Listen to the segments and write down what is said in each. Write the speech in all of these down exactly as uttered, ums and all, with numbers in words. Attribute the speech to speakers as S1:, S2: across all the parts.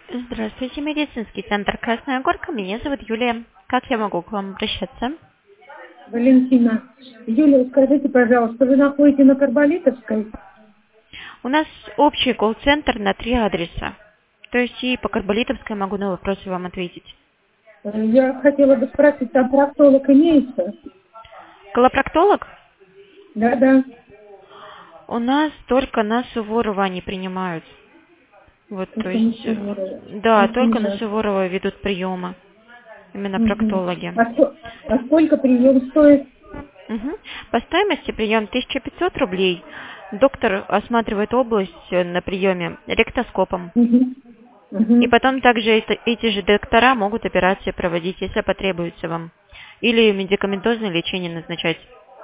S1: Здравствуйте, медицинский центр Красная Горка. Меня зовут Юлия. Как я могу к вам обращаться?
S2: Валентина. Юлия, скажите, пожалуйста, вы находите на Карболитовской?
S1: У нас общий колл-центр на три адреса. То есть и по Карболитовской могу на вопросы вам ответить.
S2: Я хотела бы спросить, там проктолог имеется?
S1: Колопроктолог?
S2: Да-да.
S1: У нас только на Суворова они принимают. Вот, то
S2: Только на
S1: есть, э,
S2: Суворова.
S1: да,
S2: Это
S1: только на
S2: ужасно.
S1: Суворова ведут приемы. Именно
S2: Мгм.
S1: проктологи.
S2: А, ско- а сколько прием стоит?
S1: Мгм. По стоимости прием тысяча пятьсот рублей. Доктор осматривает область э, на приеме ректоскопом.
S2: Мгм.
S1: И
S2: Мгм.
S1: потом также это- эти же доктора могут операции проводить, если потребуется вам. Или медикаментозное лечение назначать.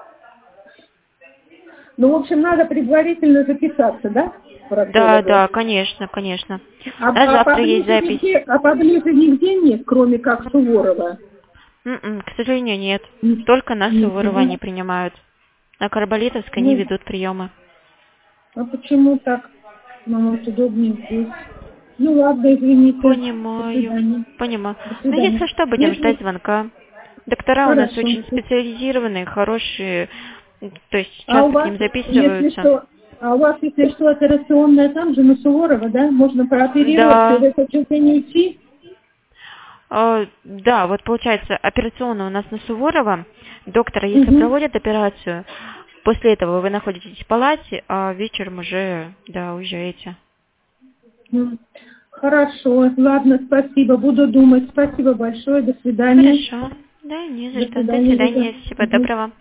S2: Ну, в общем, надо предварительно записаться, да, к
S1: Да,
S2: проктологу?
S1: да, конечно, конечно.
S2: А,
S1: Да,
S2: а
S1: завтра есть
S2: поближе
S1: запись.
S2: нигде, а поближе нигде нет, кроме как Суворова?
S1: М-м, к сожалению, нет.
S2: М,
S1: Только на
S2: Нет,
S1: Суворова
S2: да?
S1: они принимают. На Карболитовской не
S2: Ну,
S1: ведут приемы.
S2: а почему так? Ну, вот удобнее здесь. Ну ладно, извините. До
S1: Понимаю,
S2: свидания.
S1: понимаю.
S2: До
S1: Но
S2: свидания.
S1: если что, будем ждать
S2: Если...
S1: звонка. Доктора у нас
S2: Хорошо.
S1: очень специализированные, хорошие, м, то есть
S2: А у
S1: часто к
S2: вас,
S1: ним
S2: если
S1: записываются.
S2: что, а у вас, если что, операционная там же, на Суворова, да? Можно прооперироваться и в
S1: Да,
S2: этот же день уйти?
S1: э, да, вот получается, операционная у нас на Суворова. Доктора, если
S2: Угу.
S1: проводят операцию, после этого вы находитесь в палате, а вечером уже, да, уезжаете.
S2: Хорошо. Ладно, спасибо. Буду думать. Спасибо большое. До свидания.
S1: Хорошо. Да, не за
S2: До
S1: что. До
S2: свидания, Лиза.
S1: свидания. Всего
S2: Мгм.
S1: доброго.